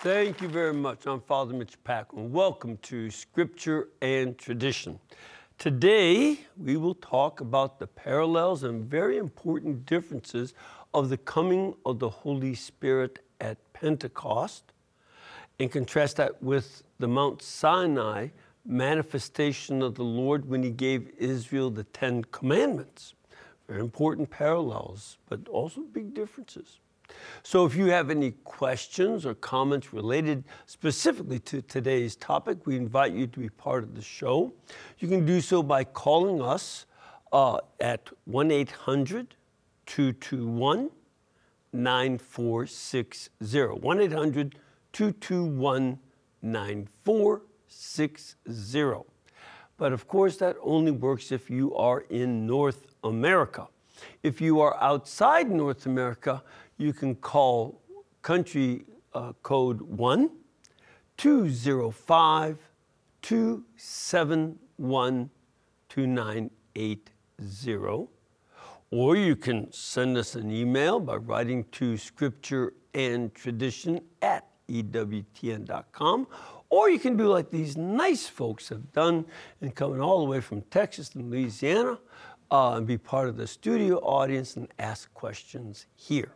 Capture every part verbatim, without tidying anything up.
Thank you very much. I'm Father Mitch Packman. Welcome to Scripture and Tradition. Today, we will talk about the parallels and very important differences of the coming of the Holy Spirit at Pentecost, and contrast that with the Mount Sinai manifestation of the Lord when he gave Israel the Ten Commandments. Very important parallels, but also big differences. So if you have any questions or comments related specifically to today's topic, we invite you to be part of the show. You can do so by calling us uh, at one eight hundred, two two one, nine four six zero. one eight hundred, two two one, nine four six zero. But of course, that only works if you are in North America. If you are outside North America, you can call country uh, code one two zero five, two seven one, two nine eight zero. Or you can send us an email by writing to scripture and tradition at E W T N dot com. Or you can do like these nice folks have done and coming all the way from Texas and Louisiana uh, and be part of the studio audience and ask questions here.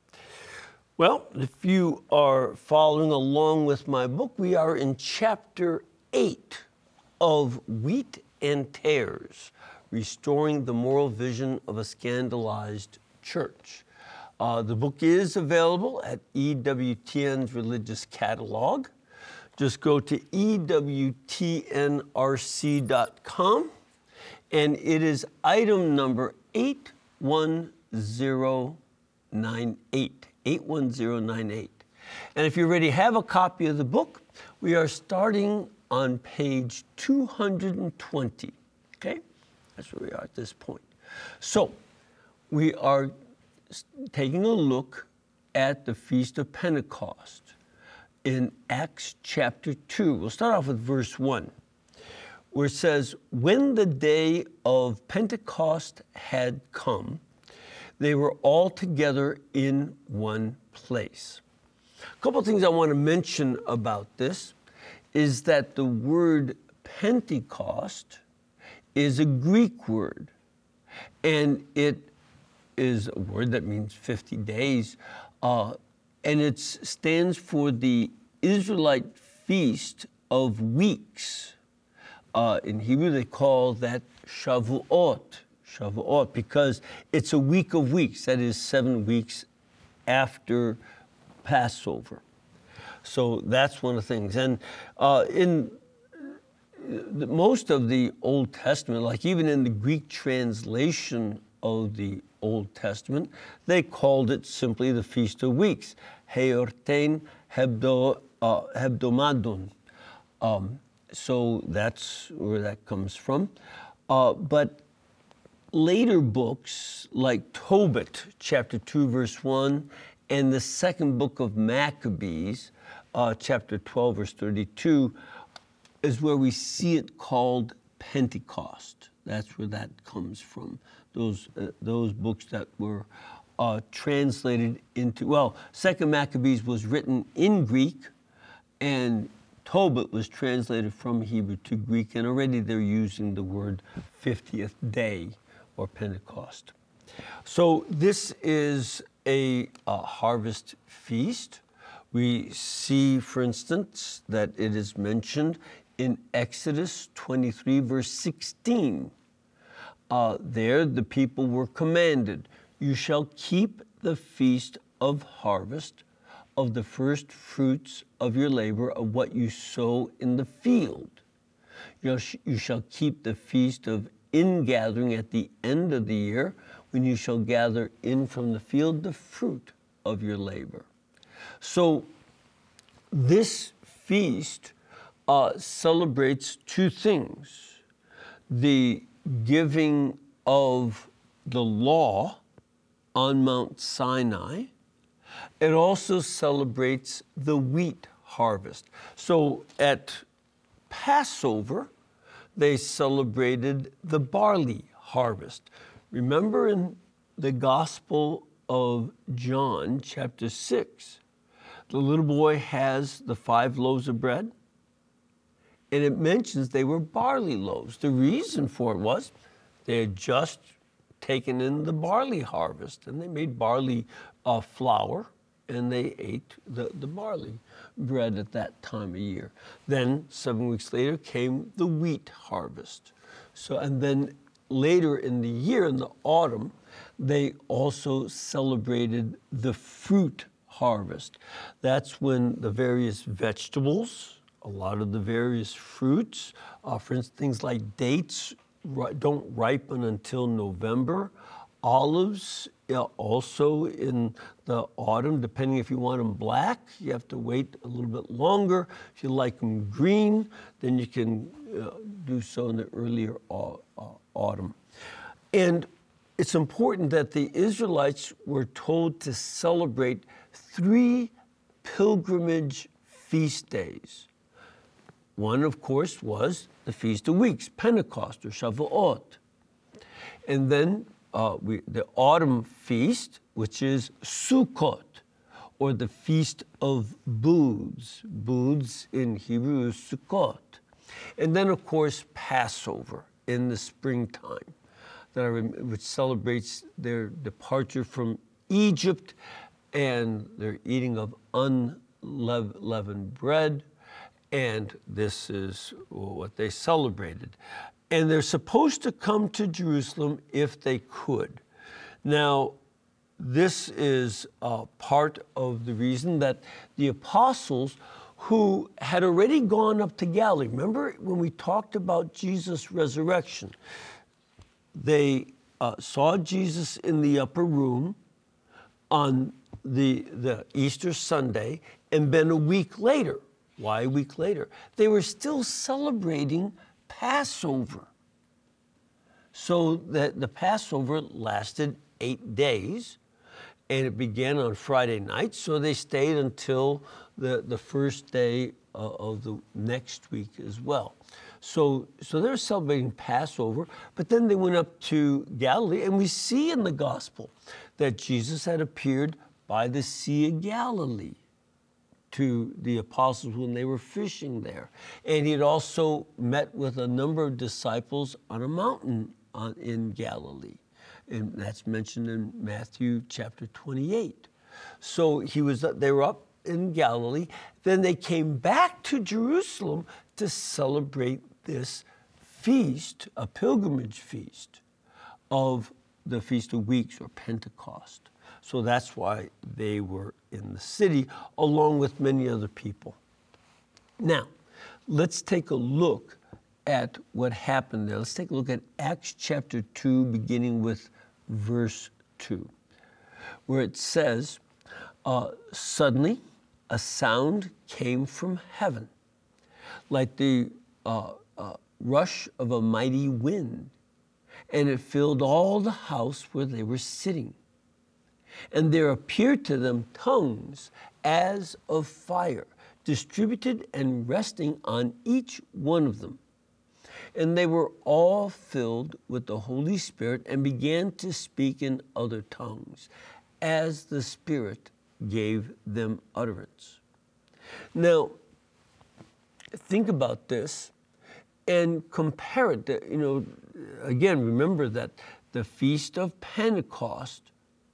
Well, if you are following along with my book, we are in chapter eight of Wheat and Tares, Restoring the Moral Vision of a Scandalized Church. Uh, the book is available at E W T N's Religious Catalog. Just go to E W T N R C dot com, and it is item number eight one zero nine eight. eight one zero nine eight. And if you already have a copy of the book, we are starting on page two hundred twenty, okay? That's where we are at this point. So we are taking a look at the Feast of Pentecost in Acts chapter two. We'll start off with verse one, where it says, when the day of Pentecost had come, they were all together in one place. A couple of things I want to mention about this is that the word Pentecost is a Greek word, and it is a word that means fifty days, uh, and it stands for the Israelite Feast of Weeks. Uh, in Hebrew, they call that Shavuot. Shavuot, because it's a week of weeks, that is seven weeks after Passover. So that's one of the things. And uh, in the, most of the Old Testament, like even in the Greek translation of the Old Testament, they called it simply the Feast of Weeks, Heortein Hebdo, uh, Hebdomadon. Um, so that's where that comes from. Uh, but later books like Tobit, chapter two, verse one, and the second book of Maccabees, uh, chapter twelve, verse thirty-two, is where we see it called Pentecost. That's where that comes from. Those uh, those books that were uh, translated into, well, second Maccabees was written in Greek, and Tobit was translated from Hebrew to Greek, and already they're using the word fiftieth day, or Pentecost. So this is a, a harvest feast. We see, for instance, that it is mentioned in Exodus twenty-three, verse sixteen. Uh, there the people were commanded, you shall keep the feast of harvest of the first fruits of your labor of what you sow in the field. You sh- you shall keep the feast of ingathering at the end of the year, when you shall gather in from the field the fruit of your labor. So this feast uh, celebrates two things: the giving of the law on Mount Sinai. It also celebrates the wheat harvest. So at Passover, they celebrated the barley harvest. Remember in the Gospel of John, chapter six, the little boy has the five loaves of bread, and it mentions they were barley loaves. The reason for it was they had just taken in the barley harvest, and they made barley uh, flour, and they ate the, the barley bread at that time of year. Then, seven weeks later, came the wheat harvest. So, and then later in the year, in the autumn, they also celebrated the fruit harvest. That's when the various vegetables, a lot of the various fruits, uh, for instance, things like dates ri- don't ripen until November. Olives, yeah, also in the autumn, depending if you want them black, you have to wait a little bit longer. If you like them green, then you can uh, do so in the earlier au- uh, autumn. And it's important that the Israelites were told to celebrate three pilgrimage feast days. One, of course, was the Feast of Weeks, Pentecost or Shavuot. And then uh, we, the autumn feast, which is Sukkot, or the Feast of Booths. Booths in Hebrew is Sukkot. And then, of course, Passover in the springtime, that I rem- which celebrates their departure from Egypt and their eating of unleavened bread. And this is what they celebrated. And they're supposed to come to Jerusalem if they could. Now, this is uh, part of the reason that the apostles who had already gone up to Galilee, remember when we talked about Jesus' resurrection, they uh, saw Jesus in the upper room on the, the Easter Sunday, and then a week later, why a week later? They were still celebrating Passover. So that the Passover lasted eight days, and it began on Friday night, so they stayed until the, the first day uh, of the next week as well. So, so they're celebrating Passover, but then they went up to Galilee, and we see in the gospel that Jesus had appeared by the Sea of Galilee to the apostles when they were fishing there. And he had also met with a number of disciples on a mountain on, in Galilee. And that's mentioned in Matthew chapter twenty-eight. So he was, they were up in Galilee. Then they came back to Jerusalem to celebrate this feast, a pilgrimage feast of the Feast of Weeks or Pentecost. So that's why they were in the city, along with many other people. Now, let's take a look at what happened there. Let's take a look at Acts chapter two, beginning with verse two, where it says, uh, suddenly a sound came from heaven, like the uh, uh, rush of a mighty wind, and it filled all the house where they were sitting. And there appeared to them tongues as of fire, distributed and resting on each one of them. And they were all filled with the Holy Spirit and began to speak in other tongues, as the Spirit gave them utterance. Now, think about this and compare it. To, you know, again, remember that the Feast of Pentecost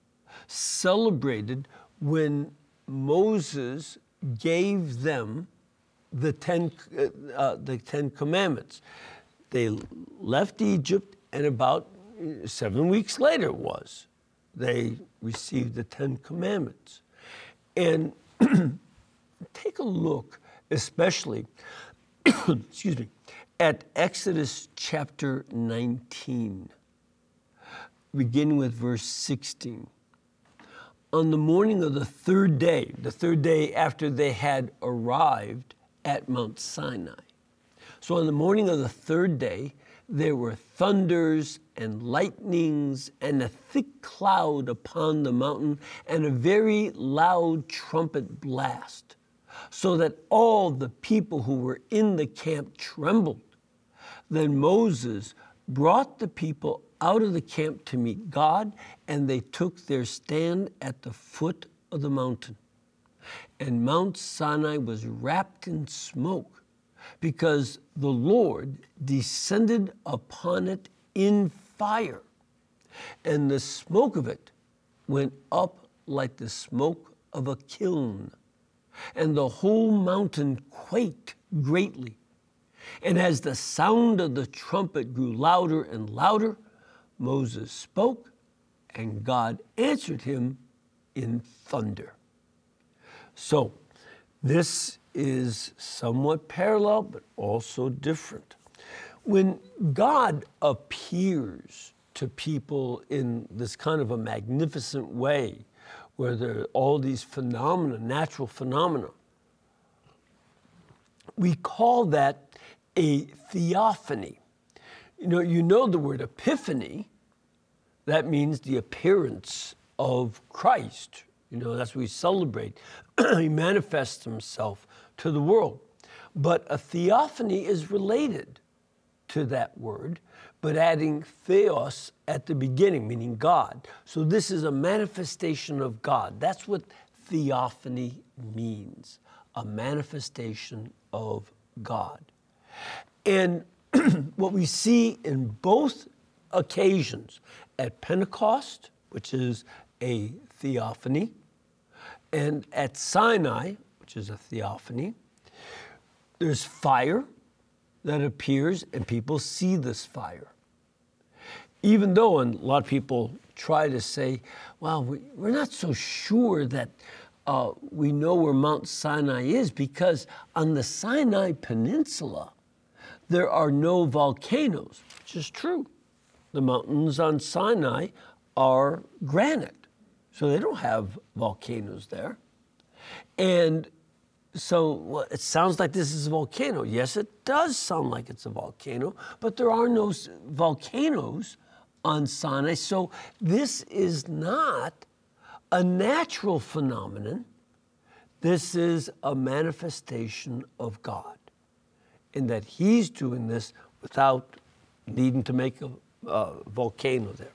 celebrated when Moses gave them the Ten, uh, the Ten Commandments. They left Egypt, and about seven weeks later it was, they received the Ten Commandments. And take a look, especially, excuse me, at Exodus chapter nineteen, beginning with verse sixteen. On the morning of the third day, the third day after they had arrived at Mount Sinai. So on the morning of the third day, there were thunders and lightnings and a thick cloud upon the mountain and a very loud trumpet blast, so that all the people who were in the camp trembled. Then Moses brought the people out of the camp to meet God, and they took their stand at the foot of the mountain. And Mount Sinai was wrapped in smoke because the Lord descended upon it in fire. And the smoke of it went up like the smoke of a kiln. And the whole mountain quaked greatly. And as the sound of the trumpet grew louder and louder, Moses spoke, and God answered him in thunder. So this is somewhat parallel, but also different. When God appears to people in this kind of a magnificent way, where there are all these phenomena, natural phenomena, we call that a theophany. You know, you know the word epiphany. That means the appearance of Christ. You know, that's what we celebrate. He manifests himself to the world. But a theophany is related to that word, but adding theos at the beginning, meaning God. So this is a manifestation of God. That's what theophany means, a manifestation of God. And what we see in both occasions, at Pentecost, which is a theophany, and at Sinai, which is a theophany, there's fire that appears and people see this fire. Even though, and a lot of people try to say, well, we, we're not so sure that uh, we know where Mount Sinai is, because on the Sinai Peninsula, there are no volcanoes, which is true. The mountains on Sinai are granite, so they don't have volcanoes there. And so well, it sounds like this is a volcano. Yes, it does sound like it's a volcano, but there are no volcanoes on Sinai. So this is not a natural phenomenon. This is a manifestation of God, in that he's doing this without needing to make a, a volcano there.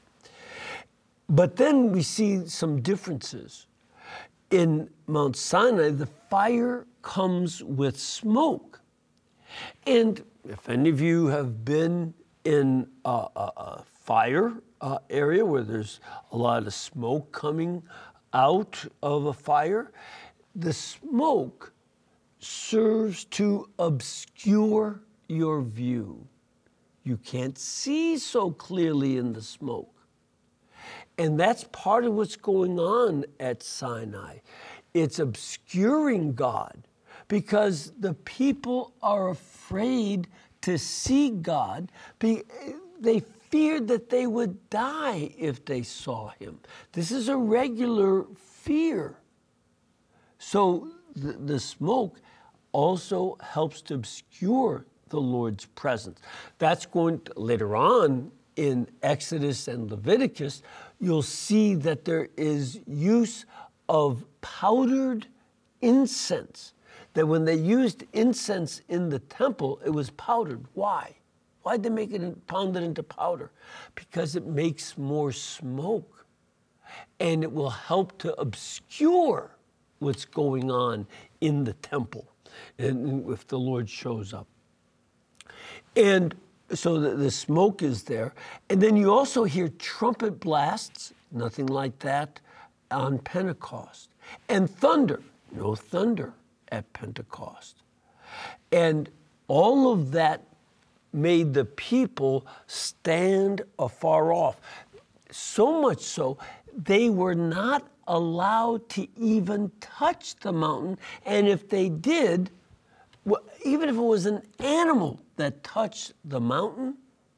But then we see some differences. In Mount Sinai, the fire comes with smoke. And if any of you have been in a, a, a fire uh, area where there's a lot of smoke coming out of a fire, the smoke serves to obscure your view. You can't see so clearly in the smoke. And that's part of what's going on at Sinai. It's obscuring God because the people are afraid to see God. They feared that they would die if they saw him. This is a regular fear. So the, the smoke also helps to obscure the Lord's presence. That's going to, later on in Exodus and Leviticus, you'll see that there is use of powdered incense. That when they used incense in the temple, it was powdered. Why? Why'd they make it pound it into powder? Because it makes more smoke, and it will help to obscure what's going on in the temple, and if the Lord shows up. And so the, the smoke is there. And then you also hear trumpet blasts, nothing like that on Pentecost. And thunder, no thunder at Pentecost. And all of that made the people stand afar off. So much so, they were not allowed to even touch the mountain. And if they did, even if it was an animal that touched the mountain,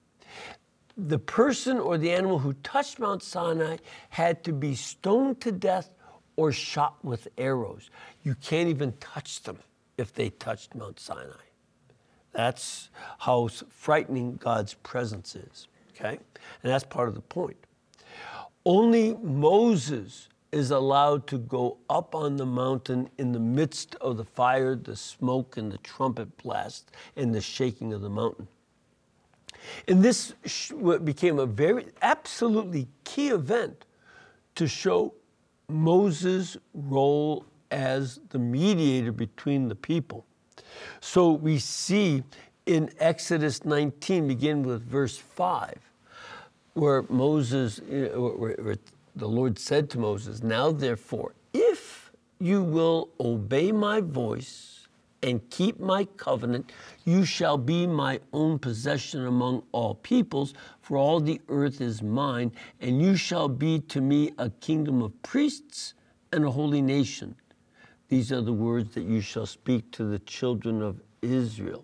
the person or the animal who touched Mount Sinai had to be stoned to death or shot with arrows. You can't even touch them if they touched Mount Sinai. That's how frightening God's presence is, okay? And that's part of the point. Only Moses is allowed to go up on the mountain in the midst of the fire, the smoke, and the trumpet blast, and the shaking of the mountain. And this became a very, absolutely key event to show Moses' role as the mediator between the people. So we see in Exodus nineteen, begin with verse five, where Moses, where, where the Lord said to Moses, "Now therefore, if you will obey my voice and keep my covenant, you shall be my own possession among all peoples, for all the earth is mine, and you shall be to me a kingdom of priests and a holy nation. These are the words that you shall speak to the children of Israel."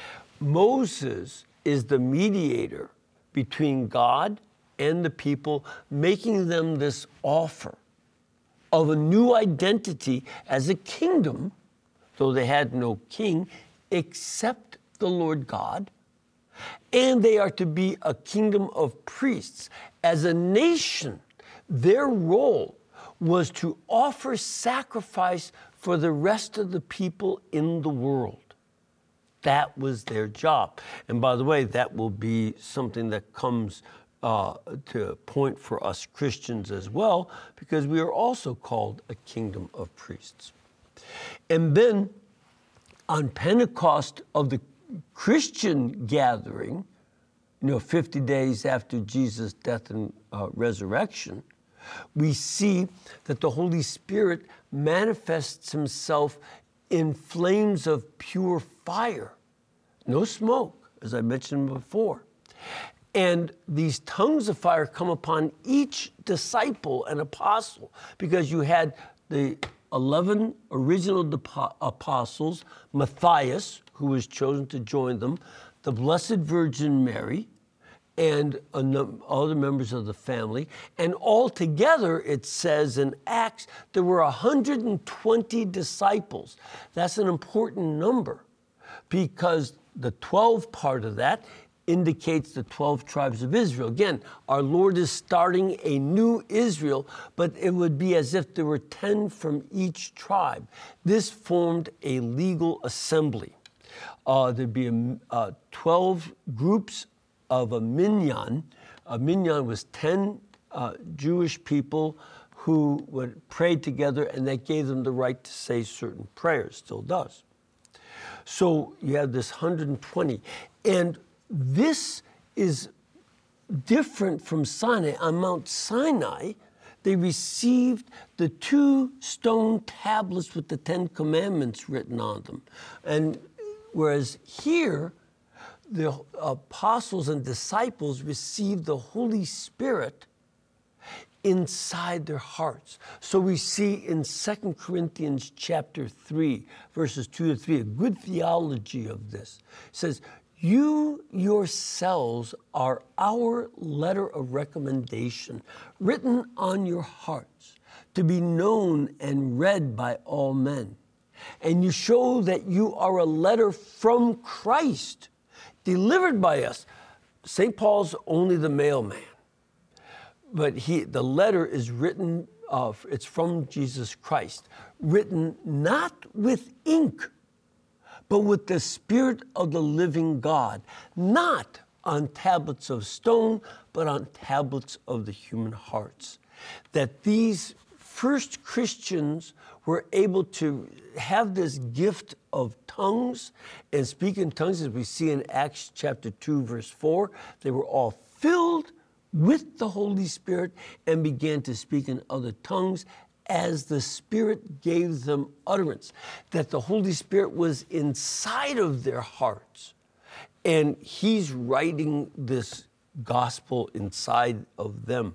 Moses is the mediator between God and the people, making them this offer of a new identity as a kingdom, though they had no king except the Lord God, and they are to be a kingdom of priests. As a nation, their role was to offer sacrifice for the rest of the people in the world. That was their job. And by the way, that will be something that comes uh, to a point for us Christians as well, because we are also called a kingdom of priests. And then on Pentecost of the Christian gathering, you know, fifty days after Jesus' death and uh, resurrection, we see that the Holy Spirit manifests himself in flames of pure fire, no smoke, as I mentioned before. And these tongues of fire come upon each disciple and apostle, because you had the eleven original apostles, Matthias, who was chosen to join them, the Blessed Virgin Mary, and other members of the family. And altogether, it says in Acts, there were one hundred twenty disciples. That's an important number, because the twelve part of that indicates the twelve tribes of Israel. Again, our Lord is starting a new Israel, but it would be as if there were ten from each tribe. This formed a legal assembly. Uh, there'd be a, uh, twelve groups of a minyan. A minyan was ten uh, Jewish people who would pray together, and that gave them the right to say certain prayers, still does. So you have this one hundred twenty. And this is different from Sinai. On Mount Sinai, they received the two stone tablets with the Ten Commandments written on them. And whereas here, the apostles and disciples received the Holy Spirit inside their hearts. So we see in Second Corinthians chapter three, verses two to three, a good theology of this. It says, "You yourselves are our letter of recommendation, written on your hearts, to be known and read by all men. And you show that you are a letter from Christ, delivered by us." Saint Paul's only the mailman, but he, the letter is written, uh, it's from Jesus Christ, written not with ink, but with the Spirit of the living God, not on tablets of stone, but on tablets of the human hearts. That these first Christians were able to have this gift of tongues and speak in tongues, as we see in Acts chapter two, verse four. They were all filled with the Holy Spirit and began to speak in other tongues as the Spirit gave them utterance. That the Holy Spirit was inside of their hearts, and he's writing this gospel inside of them.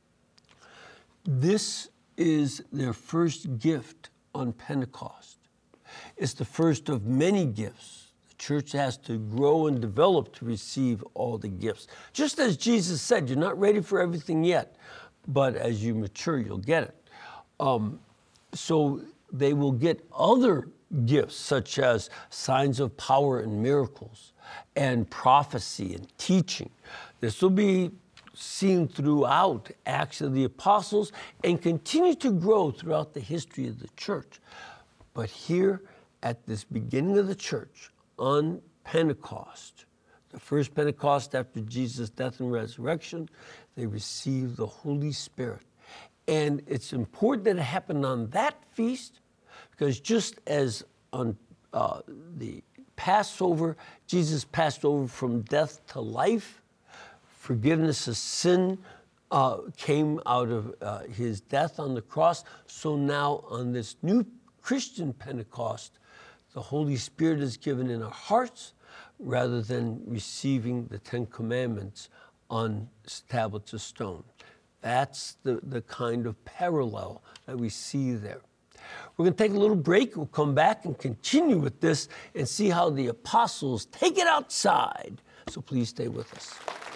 This is their first gift on Pentecost. It's the first of many gifts. The church has to grow and develop to receive all the gifts. Just as Jesus said, you're not ready for everything yet, but as you mature, you'll get it. Um, so they will get other gifts, such as signs of power and miracles, and prophecy and teaching. This will be seen throughout Acts of the Apostles and continue to grow throughout the history of the church. But here at this beginning of the church on Pentecost, the first Pentecost after Jesus' death and resurrection, they received the Holy Spirit. And it's important that it happened on that feast Because just as on uh, the Passover, Jesus passed over from death to life, forgiveness of sin uh, came out of uh, his death on the cross. So now on this new Christian Pentecost, the Holy Spirit is given in our hearts rather than receiving the Ten Commandments on tablets of stone. That's the, the kind of parallel that we see there. We're going to take a little break. We'll come back and continue with this and see how the apostles take it outside. So please stay with us.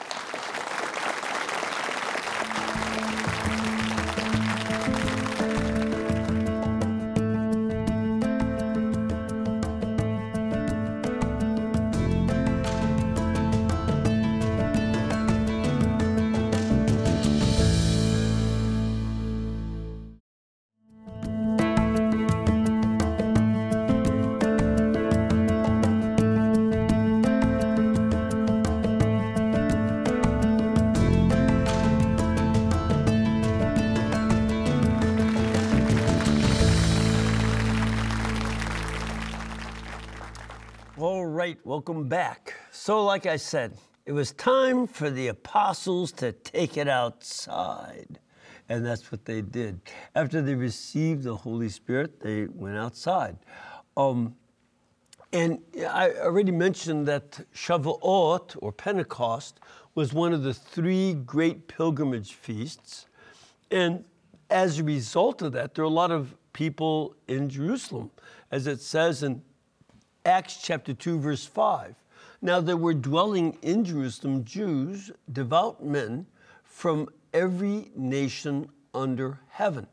All right, welcome back. So like I said, it was time for the apostles to take it outside. And that's what they did. After they received the Holy Spirit, they went outside. Um, and I already mentioned that Shavuot, or Pentecost, was one of the three great pilgrimage feasts. And as a result of that, there are a lot of people in Jerusalem, as it says in Acts chapter two, verse five. Now there were dwelling in Jerusalem Jews, devout men from every nation under heaven.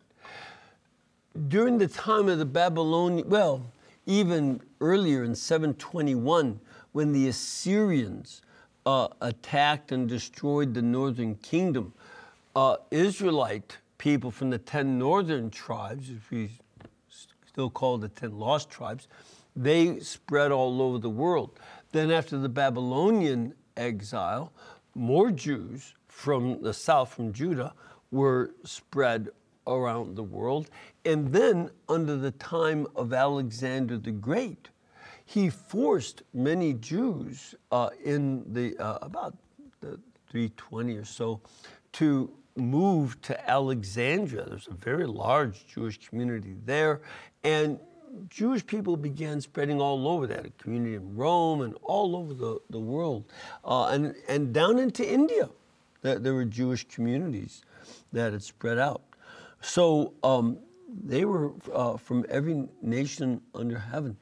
During the time of the Babylonian, well, even earlier in seven twenty-one, when the Assyrians uh, attacked and destroyed the northern kingdom, uh, Israelite people from the ten northern tribes, if we still call the ten lost tribes, they spread all over the world. Then after the Babylonian exile, more Jews from the south, from Judah, were spread around the world. And then under the time of Alexander the Great, he forced many Jews uh, in the uh, about the three twenty or so to move to Alexandria. There's a very large Jewish community there. And Jewish people began spreading all over that, a community in Rome and all over the, the world. Uh, and, and down into India, there, there were Jewish communities that had spread out. So um, they were uh, from every nation under heaven.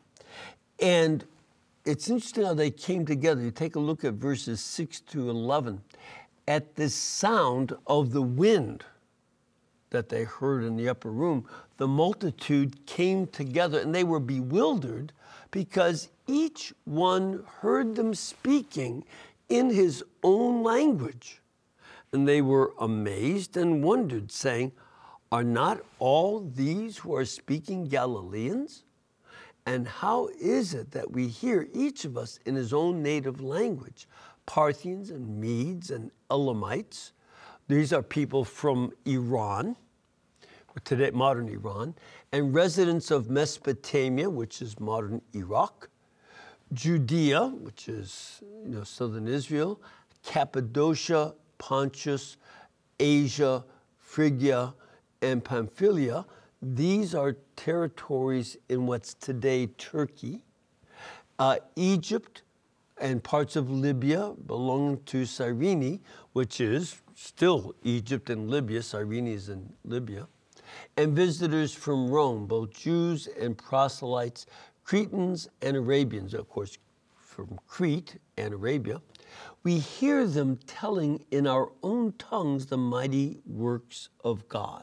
And it's interesting how they came together. You take a look at verses six to eleven. At the sound of the wind that they heard in the upper room, the multitude came together, and they were bewildered because each one heard them speaking in his own language. And they were amazed and wondered, saying, "Are not all these who are speaking Galileans? And how is it that we hear each of us in his own native language? Parthians and Medes and Elamites." These are people from Iran, today modern Iran, and residents of Mesopotamia, which is modern Iraq, Judea, which is you know, southern Israel, Cappadocia, Pontus, Asia, Phrygia, and Pamphylia. These are territories in what's today Turkey. Uh, Egypt and parts of Libya belong to Cyrene, which is still Egypt and Libya. Cyrene is in Libya. And visitors from Rome, both Jews and proselytes, Cretans and Arabians, of course, from Crete and Arabia. We hear them telling in our own tongues the mighty works of God.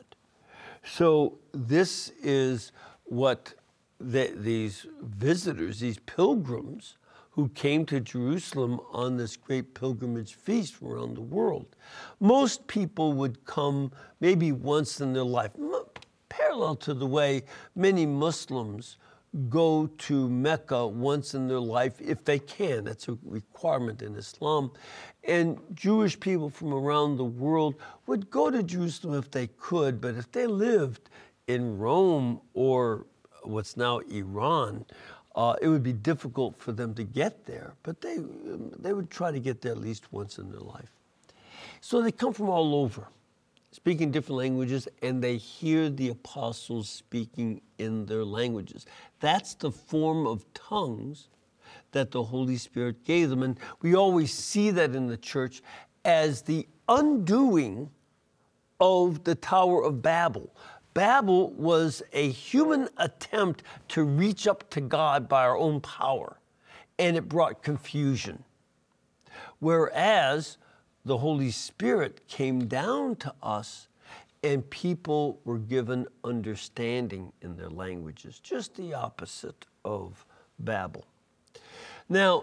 So this is what the, these visitors, these pilgrims who came to Jerusalem on this great pilgrimage feast from around the world. Most people would come maybe once in their life, parallel to the way many Muslims go to Mecca once in their life if they can. That's a requirement in Islam. And Jewish people from around the world would go to Jerusalem if they could, but if they lived in Rome or what's now Iran, uh, it would be difficult for them to get there, but they, they would try to get there at least once in their life. So they come from all over, speaking different languages, and they hear the apostles speaking in their languages. That's the form of tongues that the Holy Spirit gave them. And we always see that in the church as the undoing of the Tower of Babel. Babel was a human attempt to reach up to God by our own power, and it brought confusion. Whereas the Holy Spirit came down to us and people were given understanding in their languages, just the opposite of Babel. Now,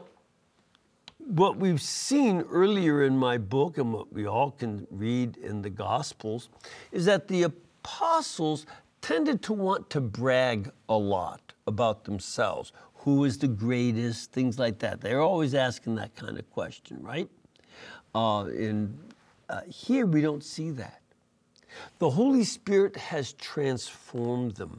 what we've seen earlier in my book and what we all can read in the Gospels is that the apostles tended to want to brag a lot about themselves. Who is the greatest? Things like that. They're always asking that kind of question, right? Uh, in, uh, here we don't see that. The Holy Spirit has transformed them.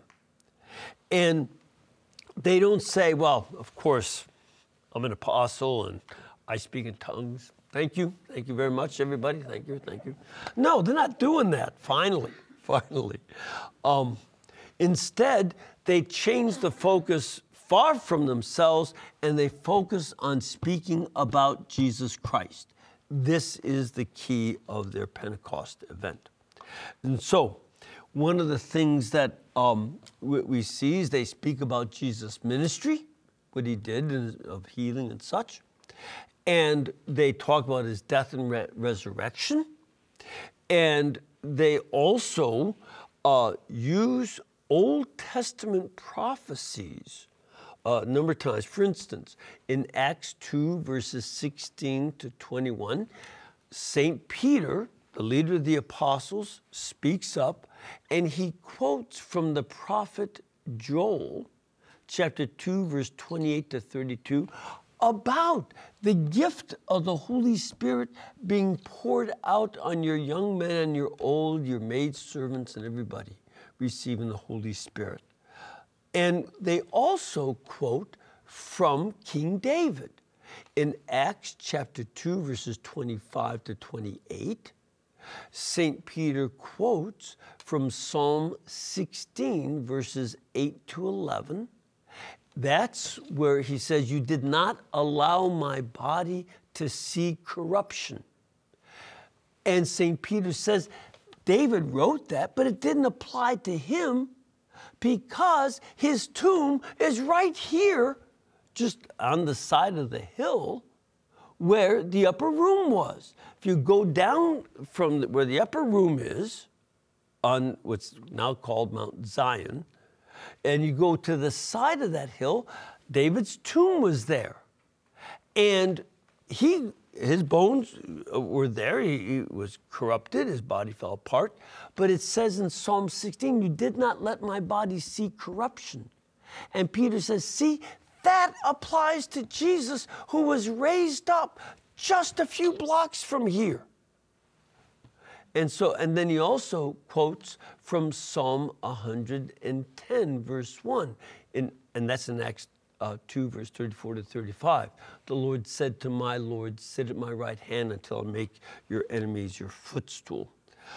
And they don't say, well, of course, I'm an apostle and I speak in tongues. Thank you. Thank you very much, everybody. Thank you. Thank you. No, they're not doing that, finally, finally. Um, instead, they change the focus far from themselves and they focus on speaking about Jesus Christ. This is the key of their Pentecost event. And so, one of the things that um, we, we see is they speak about Jesus' ministry, what he did of healing and such. And they talk about his death and re- resurrection. And they also uh, use Old Testament prophecies Uh, a number of times. For instance, in Acts two, verses sixteen to twenty-one, Saint Peter, the leader of the apostles, speaks up and he quotes from the prophet Joel, chapter two, verse twenty-eight to thirty-two, about the gift of the Holy Spirit being poured out on your young men and your old, your maidservants and everybody receiving the Holy Spirit. And they also quote from King David. In Acts chapter two, verses twenty-five to twenty-eight, Saint Peter quotes from Psalm sixteen, verses eight to eleven. That's where he says, you did not allow my body to see corruption. And Saint Peter says, David wrote that, but it didn't apply to him because his tomb is right here, just on the side of the hill where the upper room was. If you go down from the, where the upper room is, on what's now called Mount Zion, and you go to the side of that hill, David's tomb was there. And he, his bones were there. He, he was corrupted. His body fell apart. But it says in Psalm sixteen, you did not let my body see corruption. And Peter says, see, that applies to Jesus, who was raised up just a few blocks from here. And so, and then he also quotes from Psalm one hundred ten, verse one, in, and that's in Acts uh, two, verse thirty-four to thirty-five. The Lord said to my Lord, sit at my right hand until I make your enemies your footstool.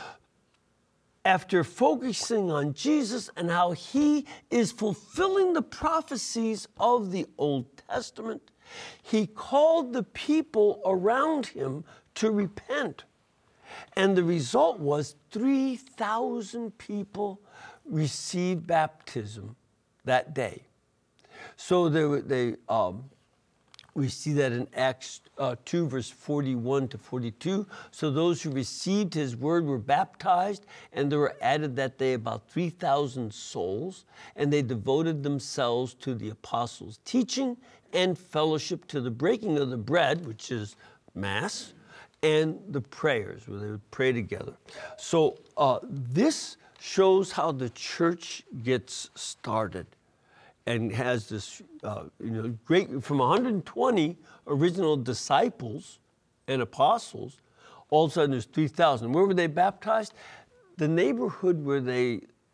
After focusing on Jesus and how he is fulfilling the prophecies of the Old Testament, he called the people around him to repent. And the result was three thousand people received baptism that day. So they, they, um, we see that in Acts uh, two, verse forty-one to forty-two. So those who received his word were baptized, and there were added that day about three thousand souls, and they devoted themselves to the apostles' teaching and fellowship, to the breaking of the bread, which is Mass, and the prayers, where they would pray together. So uh, this shows how the church gets started and has this, uh, you know, great, from one hundred twenty original disciples and apostles, all of a sudden there's three thousand. Where were they baptized? The neighborhood where they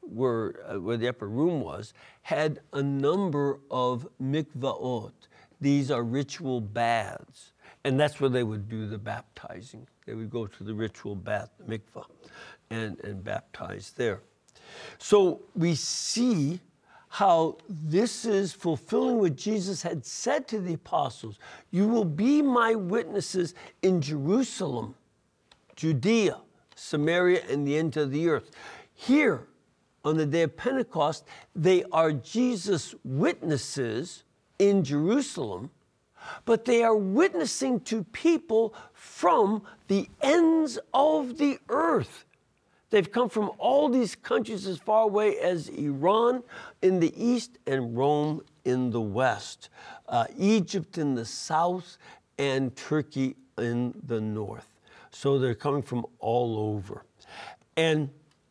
were, uh, where the upper room was, had a number of mikvaot. These are ritual baths. And that's where they would do the baptizing. They would go to the ritual bath, the mikvah, and, and baptize there. So we see how this is fulfilling what Jesus had said to the apostles. You will be my witnesses in Jerusalem, Judea, Samaria, and the end of the earth. Here, on the day of Pentecost, they are Jesus' witnesses in Jerusalem, but they are witnessing to people from the ends of the earth. They've come from all these countries as far away as Iran in the east and Rome in the west, uh, Egypt in the south and Turkey in the north. So they're coming from all over. And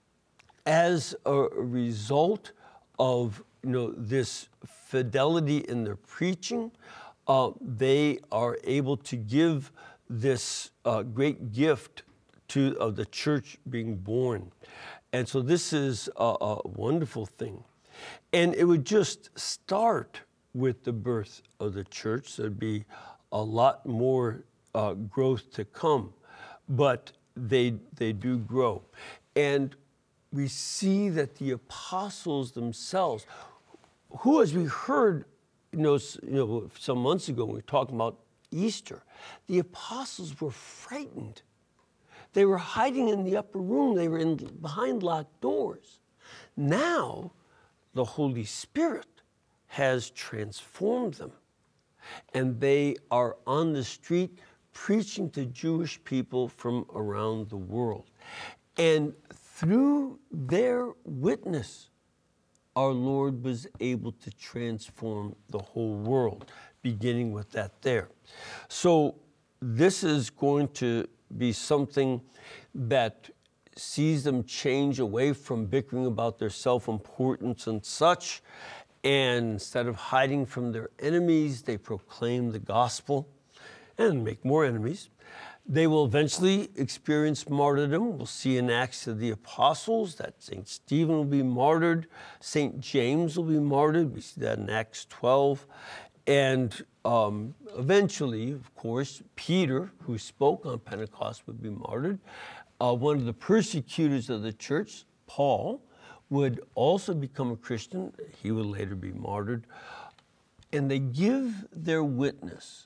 as a result of, you know, this fidelity in their preaching, uh, they are able to give this uh, great gift to of the church being born. And so this is a, a wonderful thing. And it would just start with the birth of the church. There'd be a lot more uh, growth to come, but they, they do grow. And we see that the apostles themselves, who, as we heard, you know, you know, some months ago when we were talking about Easter, the apostles were frightened. They were hiding in the upper room. They were in behind locked doors. Now, the Holy Spirit has transformed them, and they are on the street preaching to Jewish people from around the world. And through their witness, our Lord was able to transform the whole world, beginning with that there. So this is going to be something that sees them change away from bickering about their self-importance and such. And instead of hiding from their enemies, they proclaim the gospel and make more enemies. They will eventually experience martyrdom. We'll see in Acts of the Apostles that Saint Stephen will be martyred. Saint James will be martyred. We see that in Acts twelve. And um, eventually, of course, Peter, who spoke on Pentecost, would be martyred. Uh, one of the persecutors of the church, Paul, would also become a Christian. He would later be martyred. And they give their witness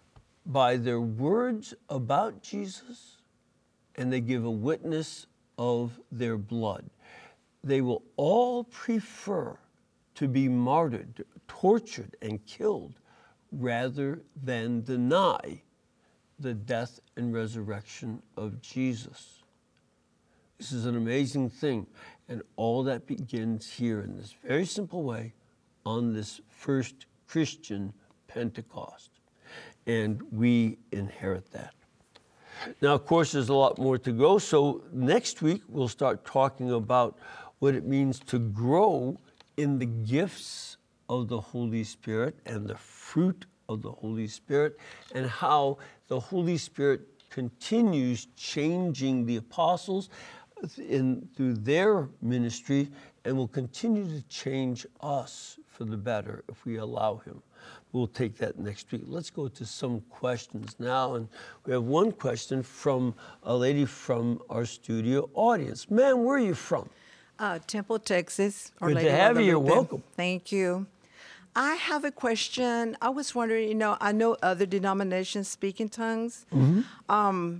by their words about Jesus, and they give a witness of their blood. They will all prefer to be martyred, tortured, and killed rather than deny the death and resurrection of Jesus. This is an amazing thing, and all that begins here in this very simple way on this first Christian Pentecost. And we inherit that. Now, of course, there's a lot more to go. So next week, we'll start talking about what it means to grow in the gifts of the Holy Spirit and the fruit of the Holy Spirit, and how the Holy Spirit continues changing the apostles in, through their ministry, and will continue to change us for the better if we allow him. We'll take that next week. Let's go to some questions now. And we have one question from a lady from our studio audience. Ma'am, where are you from? Uh, Temple, Texas. Good to have you. You're welcome. Thank you. I have a question. I was wondering, you know, I know other denominations speak in tongues. Mm-hmm. Um,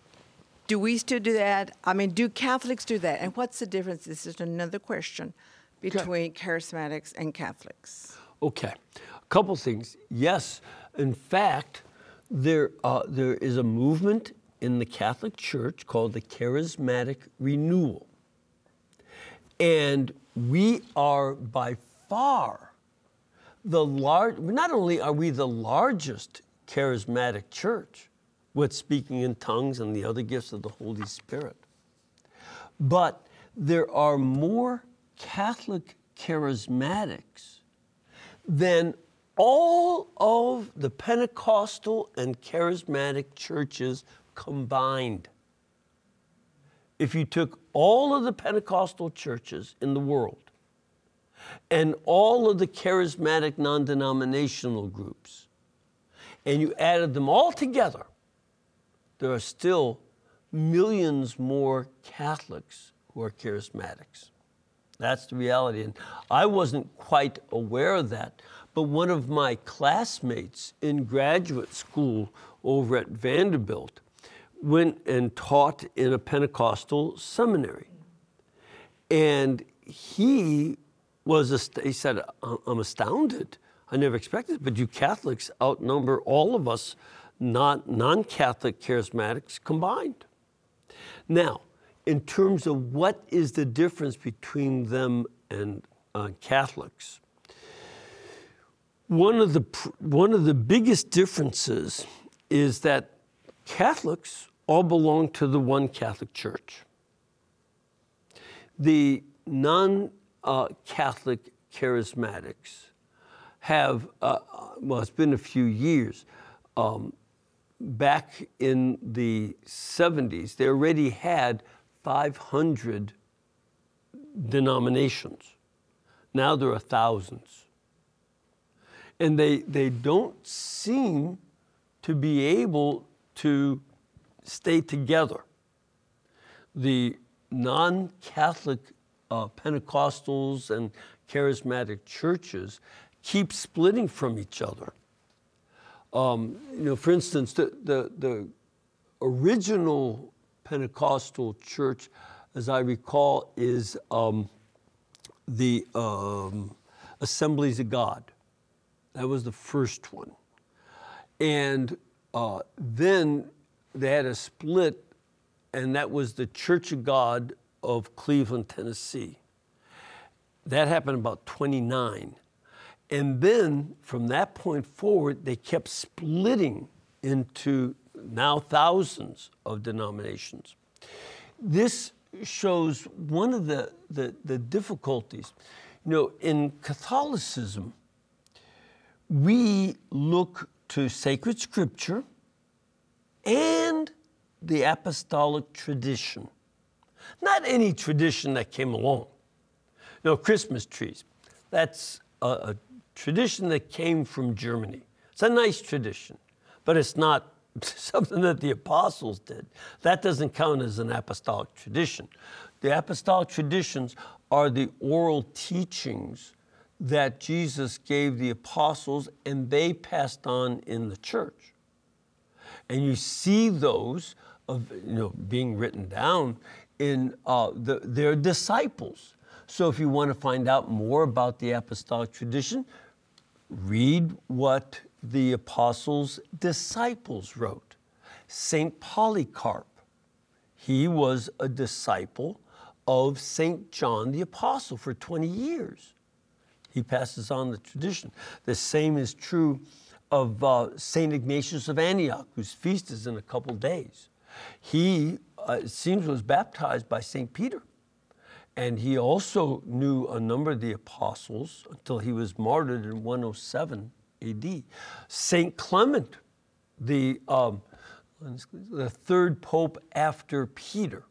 do we still do that? I mean, do Catholics do that? And what's the difference? This is another question between okay. charismatics and Catholics. Okay. A couple things. Yes, in fact, there uh, there is a movement in the Catholic Church called the Charismatic Renewal. And we are by far the large, not only are we the largest charismatic church with speaking in tongues and the other gifts of the Holy Spirit, but there are more Catholic charismatics than all of the Pentecostal and charismatic churches combined. if you took all of the Pentecostal churches in the world and all of the charismatic non-denominational groups, and you added them all together, there are still millions more Catholics who are charismatics. That's the reality. And I wasn't quite aware of that, but one of my classmates in graduate school over at Vanderbilt went and taught in a Pentecostal seminary. And he was, ast- he said, I'm astounded. I never expected it, but you Catholics outnumber all of us not non-Catholic charismatics combined. Now, in terms of what is the difference between them and uh, Catholics, one of the pr- one of the biggest differences is that Catholics all belong to the one Catholic Church. The non-Catholic uh, charismatics have, uh, well, it's been a few years. Um, back in the seventies, they already had five hundred denominations. Now there are thousands. And they, they don't seem to be able to stay together. The non-Catholic uh, Pentecostals and charismatic churches keep splitting from each other. Um, you know, for instance, the, the, the original Pentecostal church, as I recall, is um, the um, Assemblies of God. That was the first one. And uh, then they had a split, and that was the Church of God of Cleveland, Tennessee. That happened about twenty-nine. And then from that point forward, they kept splitting into now thousands of denominations. This shows one of the, the, the difficulties. You know, in Catholicism, we look to sacred scripture and the apostolic tradition. Not any tradition that came along. No, Christmas trees. That's a, a tradition that came from Germany. It's a nice tradition, but it's not something that the apostles did. That doesn't count as an apostolic tradition. The apostolic traditions are the oral teachings that Jesus gave the apostles, and they passed on in the church. And you see those of, you know, being written down in uh, the, their disciples. So if you want to find out more about the apostolic tradition, read what the apostles' disciples wrote. Saint Polycarp, he was a disciple of Saint John the Apostle for twenty years. He passes on the tradition. The same is true of uh, Saint Ignatius of Antioch, whose feast is in a couple days. He, uh, it seems, was baptized by Saint Peter. And he also knew a number of the apostles until he was martyred in one oh seven A D. Saint Clement, the, um, the third pope after Peter,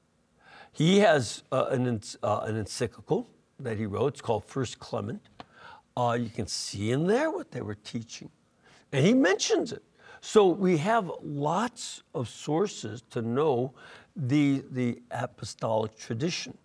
he has uh, an, uh, an encyclical that he wrote. It's called First Clement. Uh, you can see in there what they were teaching. And he mentions it. So we have lots of sources to know the, the apostolic tradition.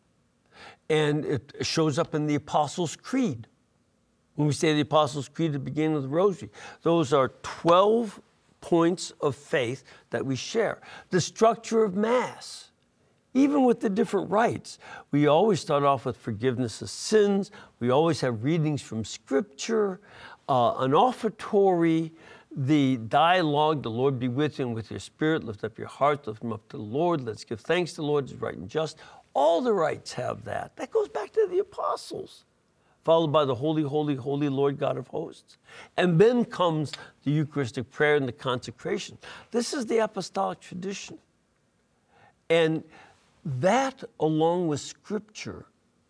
And it shows up in the Apostles' Creed. When we say the Apostles' Creed at the beginning of the Rosary, those are twelve points of faith that we share. The structure of Mass, even with the different rites, we always start off with forgiveness of sins. We always have readings from Scripture, uh, an offertory, the dialogue, the Lord be with you and with your spirit, lift up your heart, lift them up to the Lord, let's give thanks to the Lord, it's right and just. All the rites have that. That goes back to the apostles, followed by the holy, holy, holy Lord God of hosts. And then comes the Eucharistic prayer and the consecration. This is the apostolic tradition. And that, along with Scripture,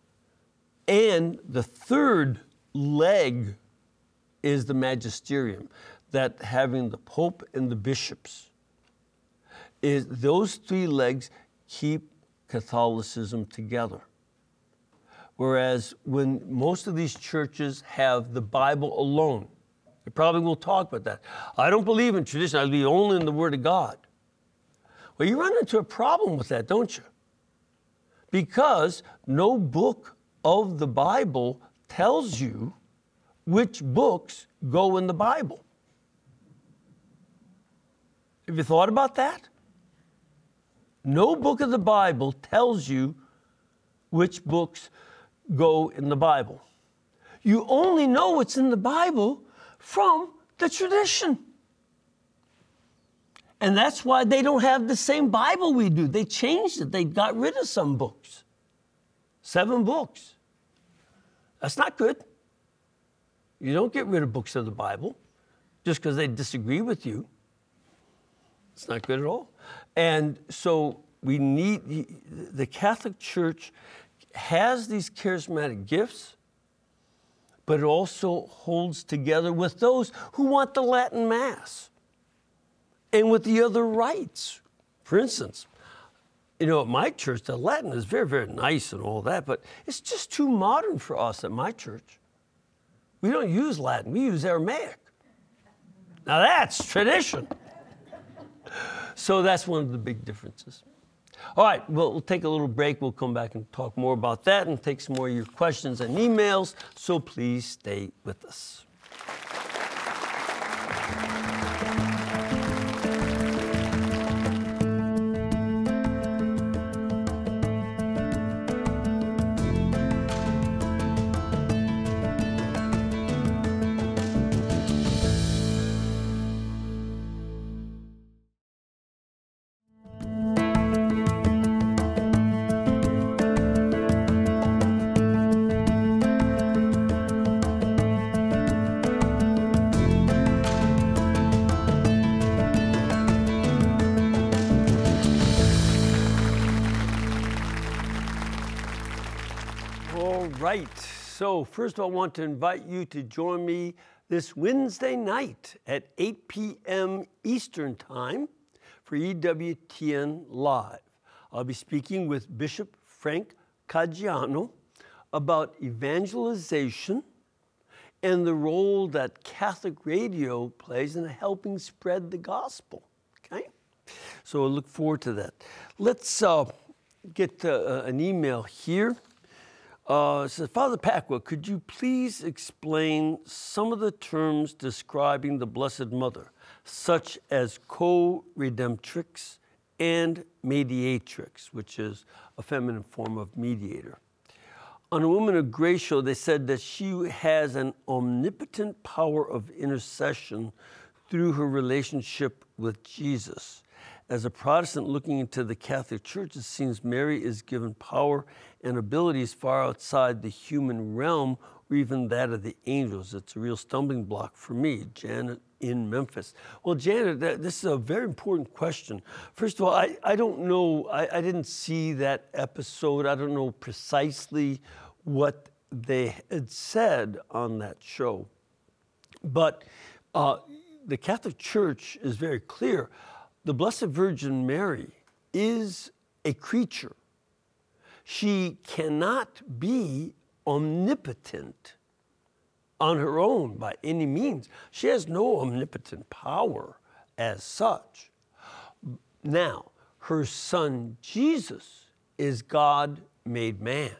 and the third leg is the magisterium, that having the Pope and the bishops, is those three legs keep Catholicism together. Whereas when most of these churches have the Bible alone, they probably will talk about that. I don't believe in tradition, I believe only in the Word of God. Well, you run into a problem with that, don't you? Because no book of the Bible tells you which books go in the Bible. Have you thought about that? No book of the Bible tells you which books go in the Bible. You only know what's in the Bible from the tradition. And that's why they don't have the same Bible we do. They changed it. They got rid of some books. Seven books. That's not good. You don't get rid of books of the Bible just because they disagree with you. It's not good at all. And so we need, the Catholic Church has these charismatic gifts, but it also holds together with those who want the Latin Mass and with the other rites. For instance, you know, at my church, the Latin is very, very nice and all that, but it's just too modern for us at my church. We don't use Latin, we use Aramaic. Now that's tradition. So that's one of the big differences. All right, well, we'll take a little break. We'll come back and talk more about that and take some more of your questions and emails. So please stay with us. Right. So first of all, I want to invite you to join me this Wednesday night at eight p.m. Eastern Time for E W T N Live. I'll be speaking with Bishop Frank Caggiano about evangelization and the role that Catholic radio plays in helping spread the gospel. Okay? So I look forward to that. Let's uh, get uh, an email here. Uh, it says, Father Pacwa, could you please explain some of the terms describing the Blessed Mother, such as co-redemptrix and mediatrix, which is a feminine form of mediator? On a Woman of Grace show, they said that she has an omnipotent power of intercession through her relationship with Jesus. As a Protestant looking into the Catholic Church, it seems Mary is given power and abilities far outside the human realm or even that of the angels. It's a real stumbling block for me. Janet in Memphis. Well, Janet, that, this is a very important question. First of all, I, I don't know, I, I didn't see that episode. I don't know precisely what they had said on that show. But uh, the Catholic Church is very clear. The Blessed Virgin Mary is a creature. She cannot be omnipotent on her own by any means. She has no omnipotent power as such. Now, her son Jesus is God made man,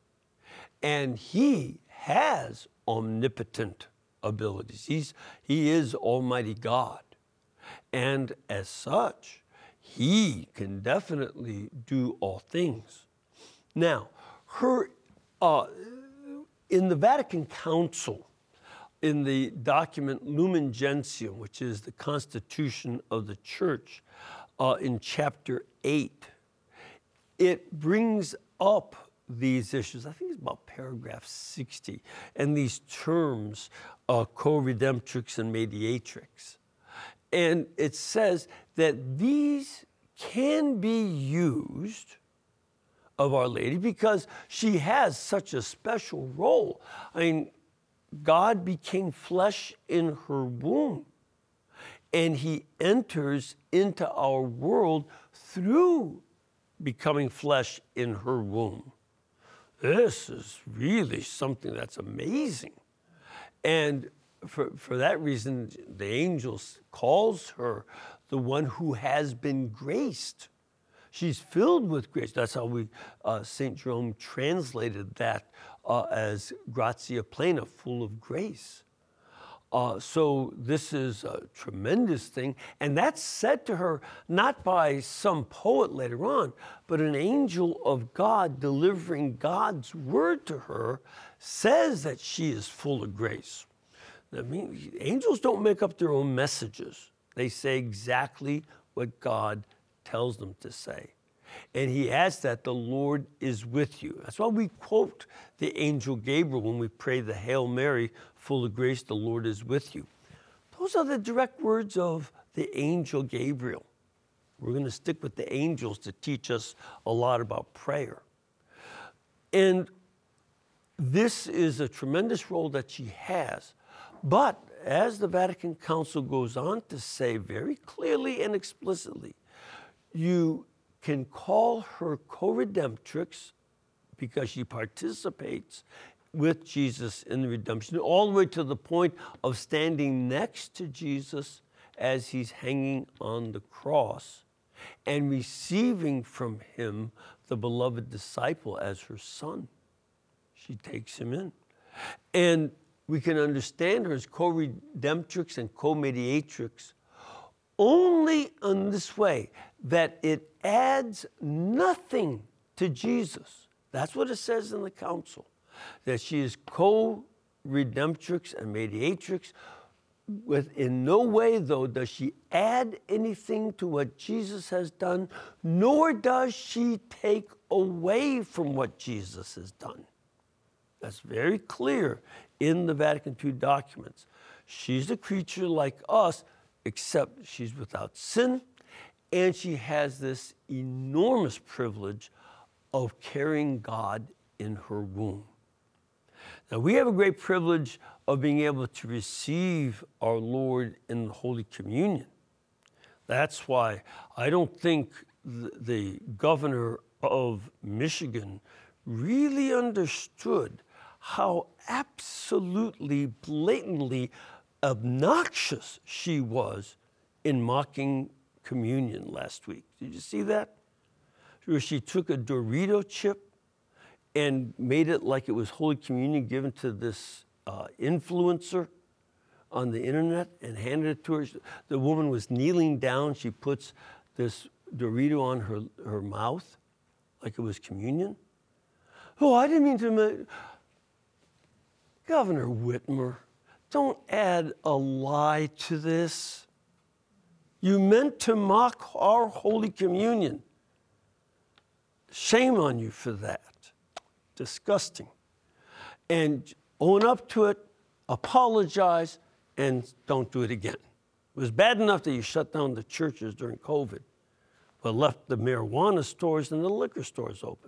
and he has omnipotent abilities. He's, he is Almighty God. And as such, he can definitely do all things. Now, her uh, in the Vatican Council, in the document Lumen Gentium, which is the constitution of the church, uh, in chapter eight, it brings up these issues. I think it's about paragraph sixty, and these terms, uh, co-redemptrix and mediatrix. And it says that these can be used of Our Lady because she has such a special role. I mean, God became flesh in her womb, and he enters into our world through becoming flesh in her womb. This is really something that's amazing. And for, for that reason, the angel calls her the one who has been graced. She's filled with grace. That's how we, uh, Saint Jerome translated that uh, as gratia plena, full of grace. Uh, so this is a tremendous thing. And that's said to her not by some poet later on, but an angel of God delivering God's word to her says that she is full of grace. I mean, angels don't make up their own messages. They say exactly what God tells them to say. And he adds that the Lord is with you. That's why we quote the angel Gabriel when we pray the Hail Mary, full of grace, the Lord is with you. Those are the direct words of the angel Gabriel. We're going to stick with the angels to teach us a lot about prayer. And this is a tremendous role that she has. But as the Vatican Council goes on to say very clearly and explicitly, you can call her co-redemptrix because she participates with Jesus in the redemption, all the way to the point of standing next to Jesus as he's hanging on the cross and receiving from him the beloved disciple as her son. She takes him in. And we can understand her as co-redemptrix and co-mediatrix only in this way, that it adds nothing to Jesus. That's what it says in the council, that she is co-redemptrix and mediatrix. With, in no way, though, does she add anything to what Jesus has done, nor does she take away from what Jesus has done. That's very clear in the Vatican Two documents. She's a creature like us, except she's without sin, and she has this enormous privilege of carrying God in her womb. Now, we have a great privilege of being able to receive our Lord in the Holy Communion. That's why I don't think the, the governor of Michigan really understood how absolutely, blatantly obnoxious she was in mocking communion last week. Did you see that? Where she took a Dorito chip and made it like it was Holy Communion given to this uh, influencer on the internet and handed it to her. The woman was kneeling down. She puts this Dorito on her, her mouth like it was communion. Oh, I didn't mean to... Make... Governor Whitmer, don't add a lie to this. You meant to mock our Holy Communion. Shame on you for that. Disgusting. And own up to it, apologize, and don't do it again. It was bad enough that you shut down the churches during COVID, but left the marijuana stores and the liquor stores open.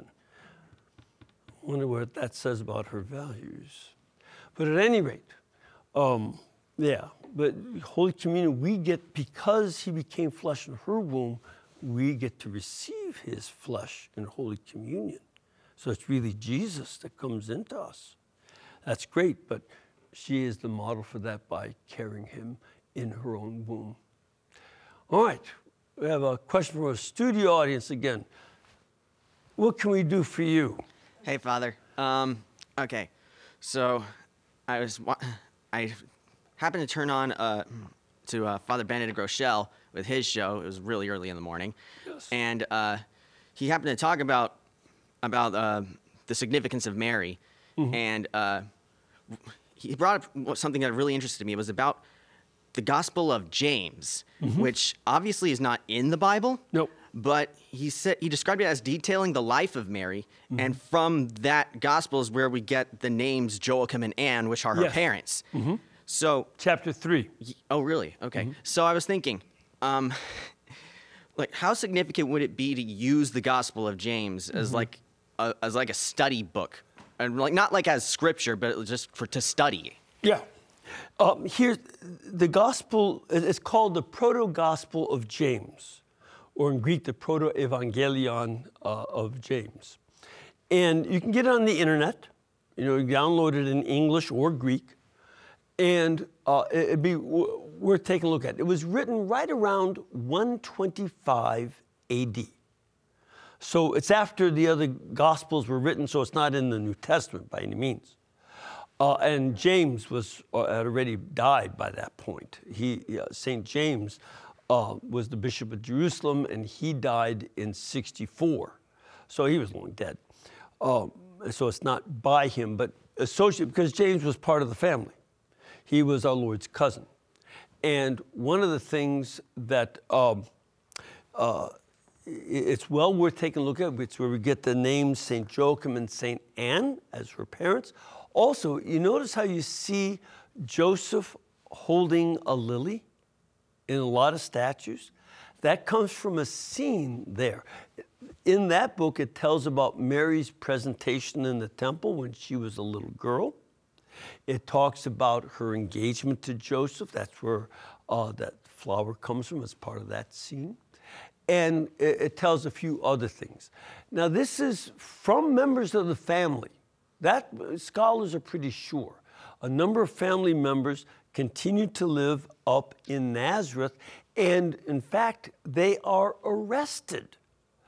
I wonder what that says about her values. But at any rate, um, yeah, but Holy Communion, we get, because he became flesh in her womb, we get to receive his flesh in Holy Communion. So it's really Jesus that comes into us. That's great, but she is the model for that by carrying him in her own womb. All right, we have a question from our studio audience again. What can we do for you? Hey, Father. Um, okay, so I was I happened to turn on uh, to uh, Father Benedict Rochelle with his show. It was really early in the morning, Yes. and uh, he happened to talk about about uh, the significance of Mary, mm-hmm. and uh, he brought up something that really interested me. It was about the Gospel of James, mm-hmm. which obviously is not in the Bible. Nope. But he said he described it as detailing the life of Mary, mm-hmm. and from that gospel is where we get the names Joachim and Anne, which are her yes. parents. Mm-hmm. So chapter three. Oh, really? Okay. Mm-hmm. So I was thinking, um, like, how significant would it be to use the Gospel of James mm-hmm. as like a, as like a study book, and like not like as scripture, but just for to study? Yeah. Um, here, the gospel, it's called the Proto-Gospel of James, or in Greek, the Proto-Evangelion uh, of James. And you can get it on the internet. You know, you download it in English or Greek. And uh, it'd be w- worth taking a look at. It was written right around one twenty-five A D. So it's after the other Gospels were written, so it's not in the New Testament by any means. Uh, and James was uh, had already died by that point. He, uh, Saint James uh, was the Bishop of Jerusalem, and he died in sixty-four. So he was long dead. Um, so it's not by him, but associated, because James was part of the family. He was our Lord's cousin. And one of the things that um, uh, it's well worth taking a look at, it's where we get the names Saint Joachim and Saint Anne as her parents. Also, you notice how you see Joseph holding a lily in a lot of statues? That comes from a scene there. In that book, it tells about Mary's presentation in the temple when she was a little girl. It talks about her engagement to Joseph. That's where uh, that flower comes from as part of that scene. And it, it tells a few other things. Now, this is from members of the family. That scholars are pretty sure. A number of family members continued to live up in Nazareth, and in fact, they are arrested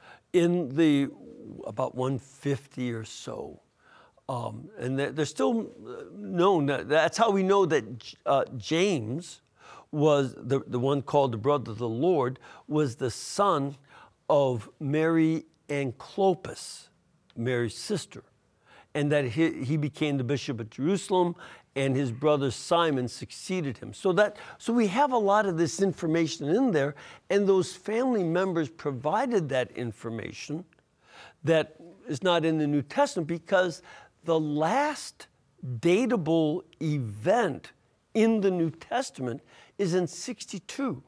in the about one fifty or so. Um, and they're, they're still known. That's how we know that uh, James was the, the one called the brother of the Lord, was the son of Mary and Clopas, Mary's sister. And that he, he became the Bishop of Jerusalem, and his brother Simon succeeded him. So that so we have a lot of this information in there, and those family members provided that information that is not in the New Testament, because the last datable event in the New Testament is in sixty-two.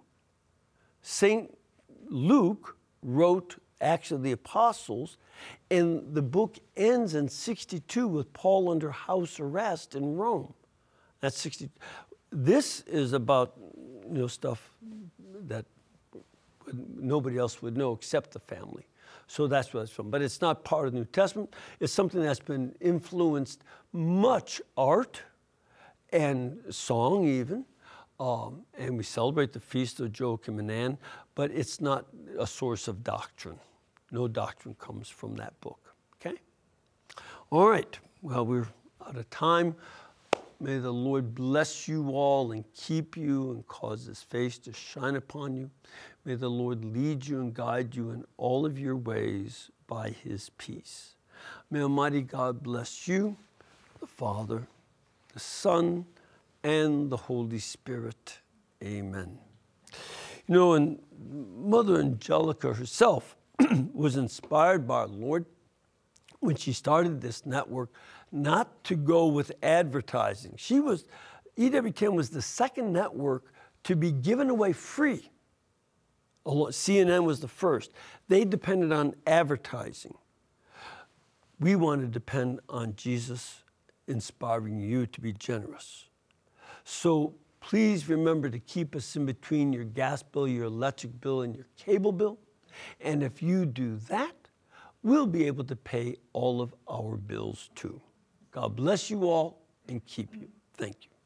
Saint Luke wrote Acts of the Apostles, and the book ends in sixty-two with Paul under house arrest in Rome. That's sixty. This is about, you know, stuff that nobody else would know except the family. So that's what it's from. But it's not part of the New Testament. It's something that's been influenced much art and song even. Um, and we celebrate the feast of Joachim and Anne, but it's not a source of doctrine. No doctrine comes from that book, okay? All right, well, we're out of time. May the Lord bless you all and keep you and cause his face to shine upon you. May the Lord lead you and guide you in all of your ways by his peace. May Almighty God bless you, the Father, the Son, and the Holy Spirit. Amen. You know, and Mother Angelica herself was inspired by our Lord when she started this network not to go with advertising. She was, E W T N was the second network to be given away free. C N N was the first. They depended on advertising. We want to depend on Jesus inspiring you to be generous. So please remember to keep us in between your gas bill, your electric bill, and your cable bill. And if you do that, we'll be able to pay all of our bills too. God bless you all and keep you. Thank you.